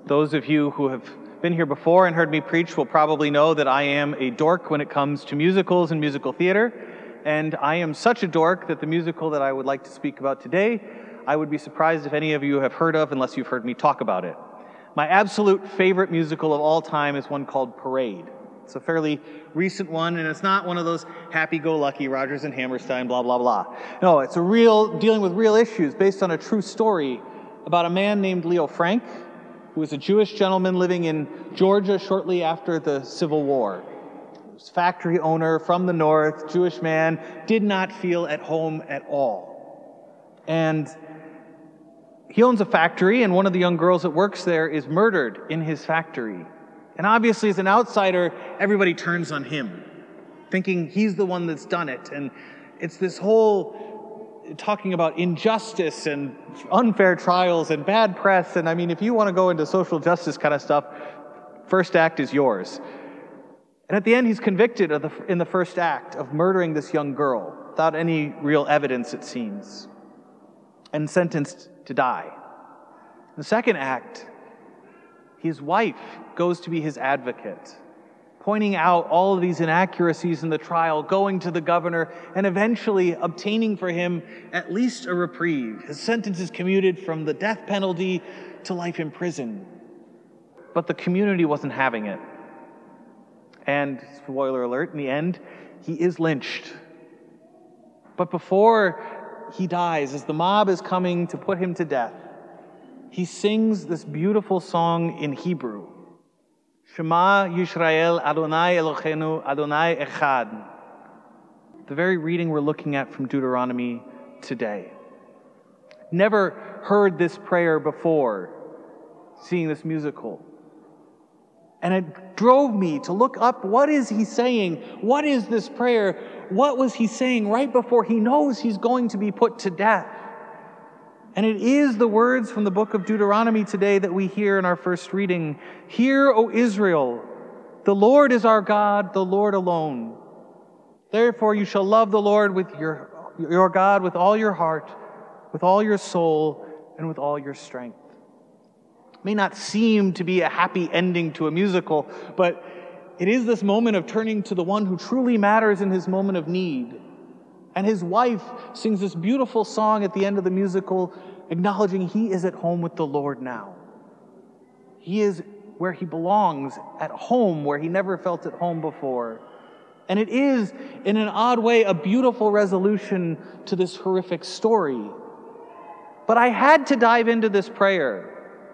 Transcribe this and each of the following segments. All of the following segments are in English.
Those of you who have been here before and heard me preach will probably know that I am a dork when it comes to musicals and musical theater. And I am such a dork that the musical that I would like to speak about today, I would be surprised if any of you have heard of unless you've heard me talk about it. My absolute favorite musical of all time is one called Parade. It's a fairly recent one, and it's not one of those happy-go-lucky Rodgers and Hammerstein, blah, blah, blah. No, it's dealing with real issues based on a true story about a man named Leo Frank, who was a Jewish gentleman living in Georgia shortly after the Civil War. He was a factory owner from the north, Jewish man, did not feel at home at all. And he owns a factory, and one of the young girls that works there is murdered in his factory. And obviously, as an outsider, everybody turns on him, thinking he's the one that's done it. And it's this whole talking about injustice and unfair trials and bad press. And I mean, if you want to go into social justice kind of stuff, first act is yours. And at the end, he's convicted in the first act of murdering this young girl without any real evidence, it seems, and sentenced to die. In the second act, his wife goes to be his advocate, pointing out all of these inaccuracies in the trial, going to the governor, and eventually obtaining for him at least a reprieve. His sentence is commuted from the death penalty to life in prison. But the community wasn't having it. And, spoiler alert, in the end, he is lynched. But before he dies, as the mob is coming to put him to death, he sings this beautiful song in Hebrew. Shema Yisrael Adonai Eloheinu Adonai Echad. The very reading we're looking at from Deuteronomy today. Never heard this prayer before seeing this musical. And it drove me to look up, what is he saying? What is this prayer? What was he saying right before he knows he's going to be put to death? And it is the words from the book of Deuteronomy today that we hear in our first reading. Hear, O Israel, the Lord is our God, the Lord alone. Therefore you shall love the Lord with your God with all your heart, with all your soul, and with all your strength. It may not seem to be a happy ending to a musical, but it is this moment of turning to the one who truly matters in his moment of need. And his wife sings this beautiful song at the end of the musical, acknowledging he is at home with the Lord now. He is where he belongs, at home where he never felt at home before. And it is, in an odd way, a beautiful resolution to this horrific story. But I had to dive into this prayer.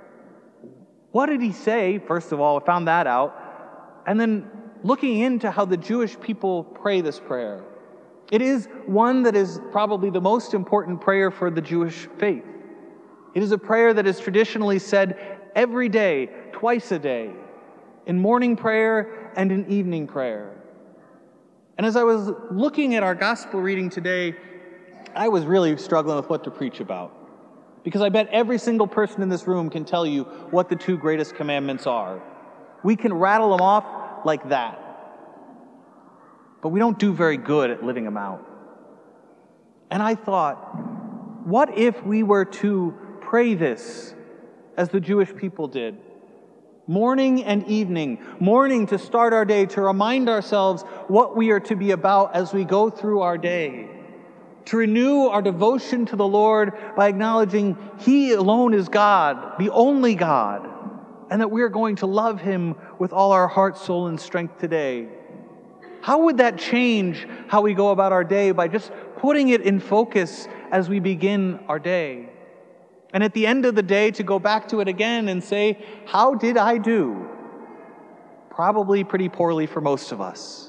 What did he say? First of all, I found that out. And then looking into how the Jewish people pray this prayer. It is one that is probably the most important prayer for the Jewish faith. It is a prayer that is traditionally said every day, twice a day, in morning prayer and in evening prayer. And as I was looking at our gospel reading today, I was really struggling with what to preach about. Because I bet every single person in this room can tell you what the two greatest commandments are. We can rattle them off like that. But we don't do very good at living them out. And I thought, what if we were to pray this as the Jewish people did? Morning and evening. Morning to start our day, to remind ourselves what we are to be about as we go through our day. To renew our devotion to the Lord by acknowledging He alone is God, the only God, and that we are going to love Him with all our heart, soul, and strength today. How would that change how we go about our day by just putting it in focus as we begin our day? And at the end of the day, to go back to it again and say, how did I do? Probably pretty poorly for most of us.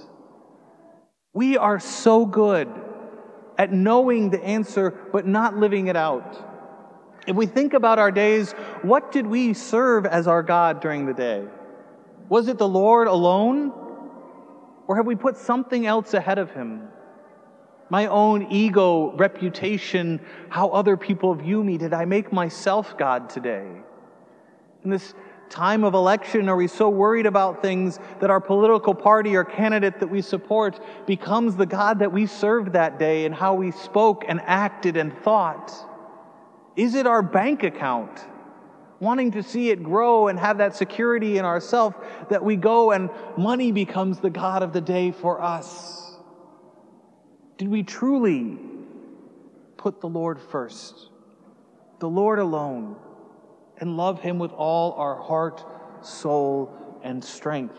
We are so good at knowing the answer, but not living it out. If we think about our days, what did we serve as our God during the day? Was it the Lord alone? Or have we put something else ahead of Him? My own ego, reputation, how other people view me. Did I make myself God today? In this time of election, are we so worried about things that our political party or candidate that we support becomes the God that we served that day and how we spoke and acted and thought? Is it our bank account? wanting to see it grow and have that security in ourselves, that we go and money becomes the god of the day for us? Did we truly put the Lord first, the Lord alone, and love him with all our heart, soul, and strength?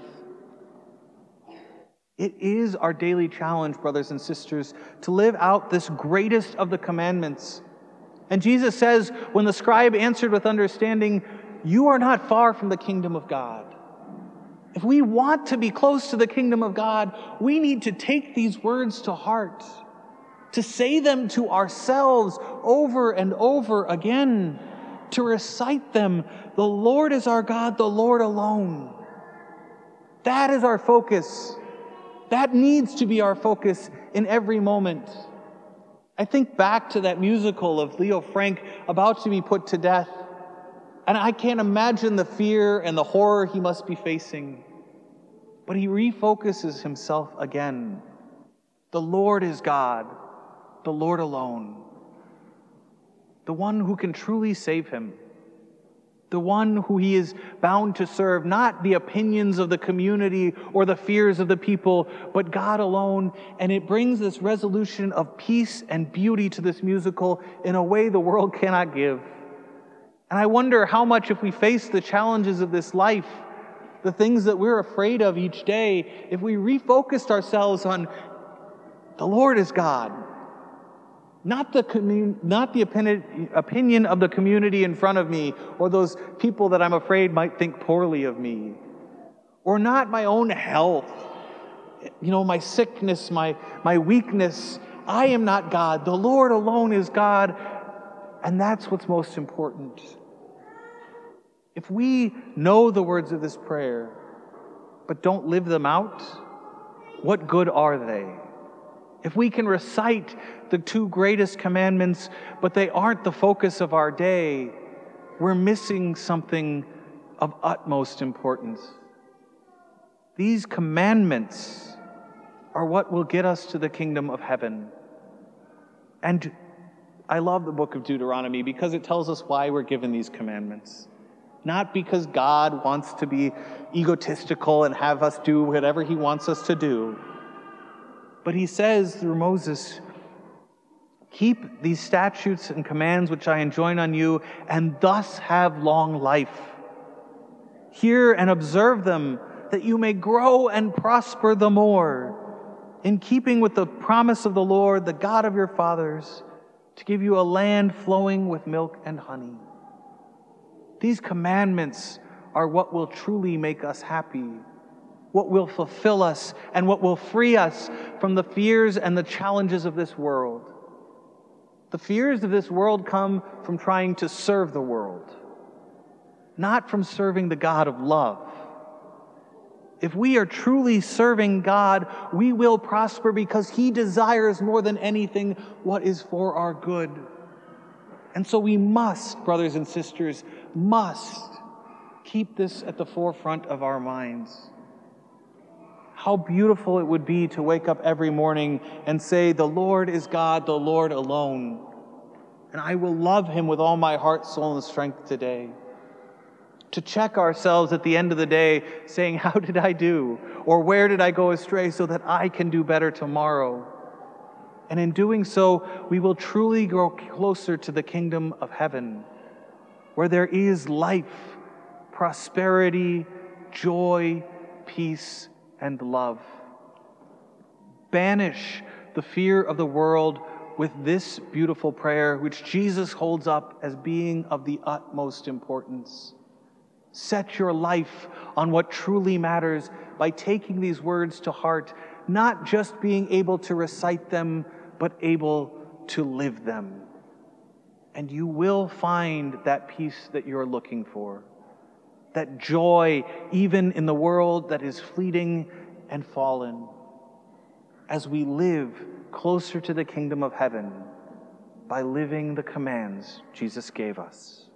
It is our daily challenge, brothers and sisters, to live out this greatest of the commandments. And Jesus says, when the scribe answered with understanding, "You are not far from the kingdom of God." If we want to be close to the kingdom of God, we need to take these words to heart, to say them to ourselves over and over again, to recite them. The Lord is our God, the Lord alone. That is our focus. That needs to be our focus in every moment. I think back to that musical of Leo Frank about to be put to death, and I can't imagine the fear and the horror he must be facing. But he refocuses himself again. The Lord is God, the Lord alone. The one who can truly save him. The one who he is bound to serve, not the opinions of the community or the fears of the people, but God alone. And it brings this resolution of peace and beauty to this musical in a way the world cannot give. And I wonder how much, if we face the challenges of this life, the things that we're afraid of each day, if we refocused ourselves on the Lord is God, not the opinion of the community in front of me, or those people that I'm afraid might think poorly of me, or not my own health, my sickness, my weakness. I am not God. The Lord alone is God, and that's what's most important. If we know the words of this prayer, but don't live them out, what good are they? If we can recite the two greatest commandments, but they aren't the focus of our day, we're missing something of utmost importance. These commandments are what will get us to the kingdom of heaven. And I love the book of Deuteronomy because it tells us why we're given these commandments. Not because God wants to be egotistical and have us do whatever he wants us to do. But he says through Moses, "Keep these statutes and commands which I enjoin on you, and thus have long life. Hear and observe them, that you may grow and prosper the more, in keeping with the promise of the Lord, the God of your fathers, to give you a land flowing with milk and honey." These commandments are what will truly make us happy, what will fulfill us, and what will free us from the fears and the challenges of this world. The fears of this world come from trying to serve the world, not from serving the God of love. If we are truly serving God, we will prosper because he desires more than anything what is for our good. And so we must, brothers and sisters, must keep this at the forefront of our minds. How beautiful it would be to wake up every morning and say, "The Lord is God, the Lord alone. And I will love him with all my heart, soul, and strength today." To check ourselves at the end of the day saying, "How did I do?" Or "Where did I go astray?" so that I can do better tomorrow. And in doing so, we will truly grow closer to the kingdom of heaven, where there is life, prosperity, joy, peace, and love. Banish the fear of the world with this beautiful prayer, which Jesus holds up as being of the utmost importance. Set your life on what truly matters by taking these words to heart, not just being able to recite them, but able to live them. And you will find that peace that you're looking for, that joy even in the world that is fleeting and fallen, as we live closer to the kingdom of heaven by living the commands Jesus gave us.